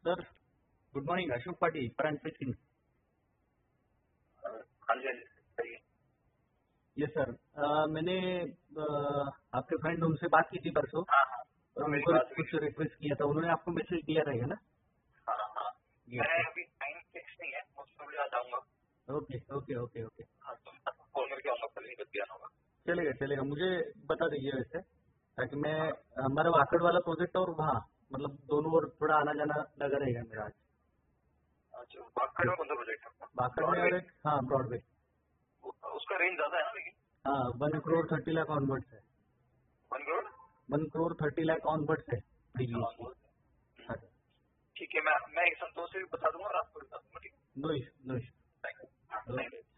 Sir good morning, Ashok Patil परान speaking. हाँ जी, हाँ जी, सही है। यस सर, मैंने आपके फ्रेंड उनसे बात की थी परसों हाँ हाँ, और मेरी उनको बात हुई। कुछ रिक्वेस्ट किया था, उन्होंने आपको मैसेज दिया रहेगा ना? हाँ हाँ, यस मैं सर। अभी टाइम फिक्स नहीं है, मैं उसमें आ जाऊंगा। ओके ओके ओके ओके, हाँ, तो मैं आपको कॉल करके आऊंगा, कल निकल के आना होगा। चलेगा चलेगा, मुझे बता दीजिए वैसे, ताकि मैं हाँ, हमारा वाकड़ वाला प्रोजेक्ट और वहाँ मतलब दोनों ओर थोड़ा आना जाना लगा रहेगा मेरा आज। अच्छा, बागखेड़ में कौन सा प्रोजेक्ट है आपका? वाकड़ में ब्रॉडवे? और एक, हाँ ब्रॉडवे। उसका रेंज ज्यादा है ना, लेकिन हाँ 1 करोड़ 30 लाख ऑनवर्ड्स है। 1 करोड़ 1 करोड़ 30 लाख ऑनवर्ड्स है प्रीवियसली। हाँ, हाँ सर, ठीक है। मैं एक संतोष से भी बता दूंगा और आपको भी बता दूंगा, ठीक है? No issue no issue. Thank you. Okay.